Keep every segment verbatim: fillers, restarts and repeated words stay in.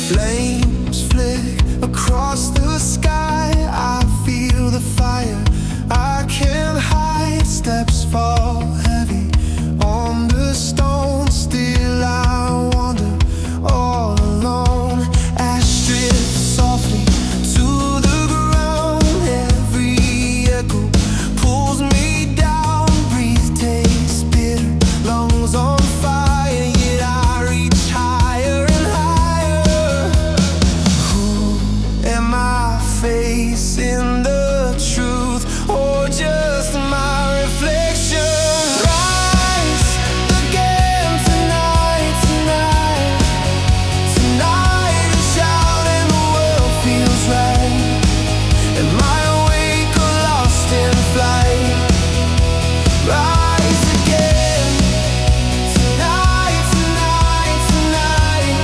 Flames flick across the sky. I feel the fire, I can't hide. Steps fall heavy on the stone. Still I wander all alone. Ash drifts softly to the ground. Every echo pulls me down. Breathe tastes bitter, lungs on fire. Yet I reach higher and higher. Who am I facing, the truth or just my reflection? Rise again tonight, tonight, tonight and shout and the world feels right. Am I awake or lost in flight? Rise again tonight, tonight, tonight.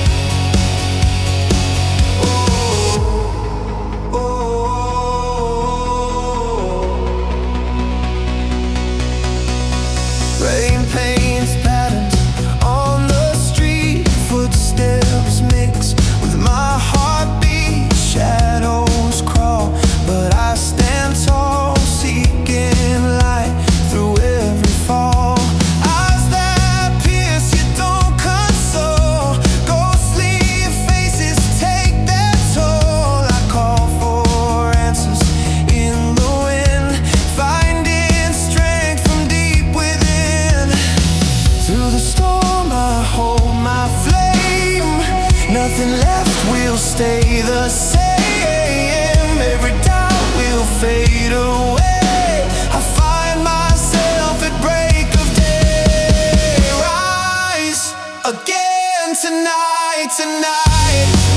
Oh, oh, oh. Rain paints patterns on the street. Footsteps mix with my heartbeat. Shadows crawl, but I stand tall, seeking light through every fall. Eyes that pierce, you don't console. Ghostly faces take their toll. I call for answers in the wind, finding strength from deep within. Through the storm I hold my flame. Nothing left will stay the same. Every doubt will fade away. I find myself at break of day. Rise again tonight, tonight.